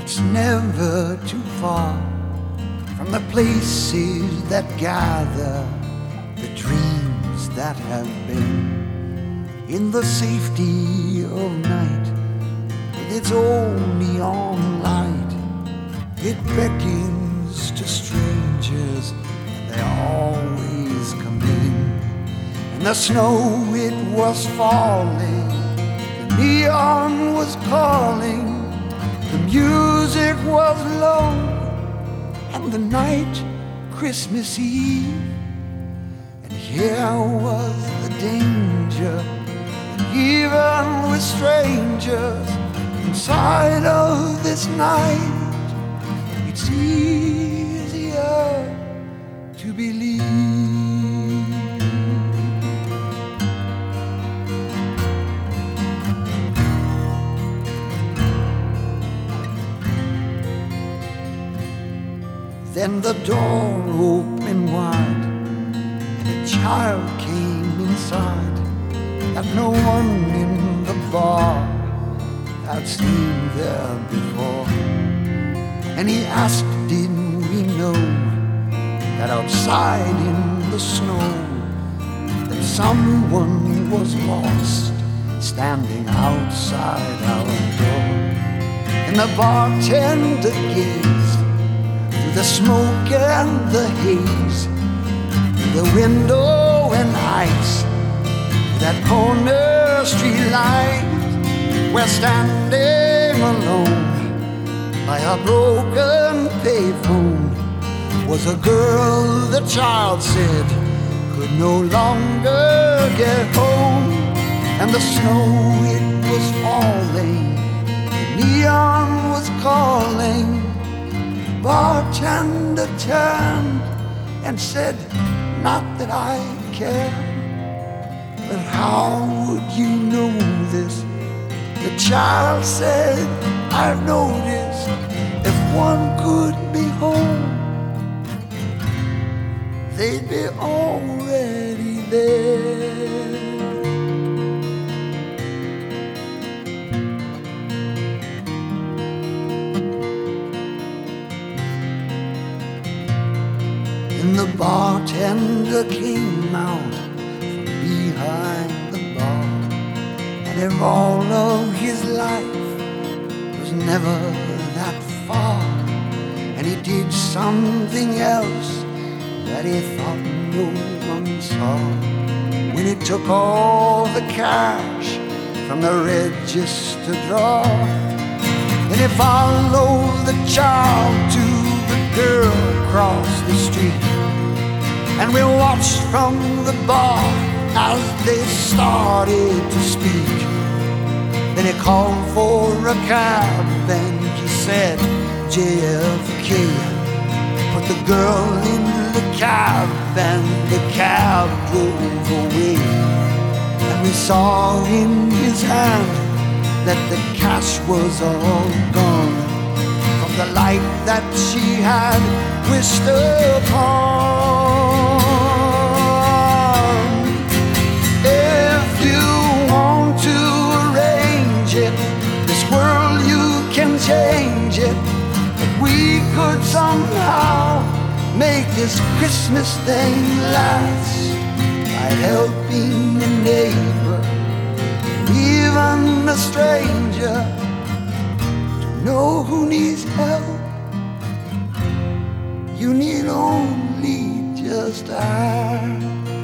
that's never too far from the places that gather the dreams that have been. In the safety of night, with its own neon light, it beckons to strangers, and they always come in. In the snow it was falling, the neon was calling, the music was low, and the night Christmas Eve. And here was the danger, even with strangers inside of this night, it's easier to believe. Then the door opened wide, and a child came inside that no one in the bar had seen there before. And he asked, didn't we know that outside in the snow that someone was lost standing outside our door? And the bartender gazed through the smoke and the haze, through the window and ice, that corner street light, where standing alone by a broken payphone was a girl the child said could no longer get home. And the snow, it was falling, the neon was calling. Bartender turned and said, not that I care, but how would you know this? The child said, I've noticed if one could be home, they'd be already there. And the bartender came out from behind the bar, and if all of his life was never that far, and he did something else that he thought no one saw. When he took all the cash from the register drawer, then he followed the child to the girl across the street, and we watched from the bar as they started to speak. Then he called for a cab and he said, JFK. Put the girl in the cab and the cab drove away. And we saw in his hand that the cash was all gone from the light that she had wished upon. If you want to arrange it, this world you can change it. If we could somehow make this Christmas thing last by helping a neighbor, even a stranger, to know who needs help, you need only just ask.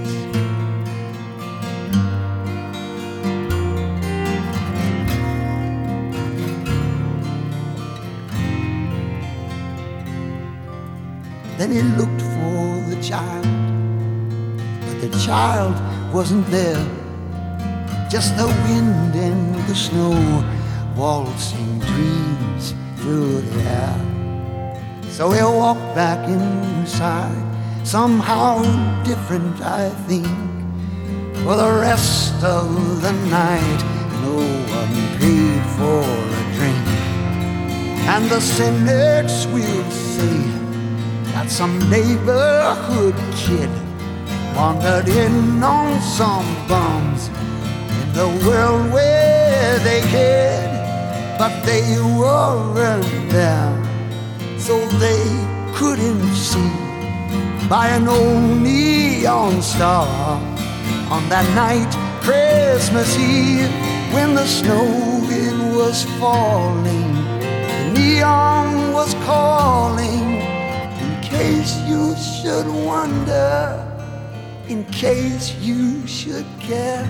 Then he looked for the child, but the child wasn't there. Just the wind and the snow waltzing dreams through the air. So he walked back inside, somehow different, I think. For the rest of the night, no one paid for a drink. And the cynics will say that some neighborhood kid wandered in on some bums in the world where they hid. but they weren't there, so they couldn't see. By an old neon star on that night, Christmas Eve, when the snow it was falling, the neon was calling. In case you should wonder, in case you should care,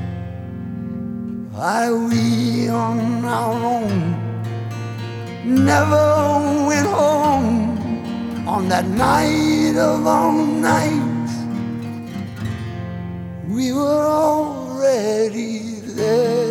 why we on our own never went home on that night of all nights. We were already there.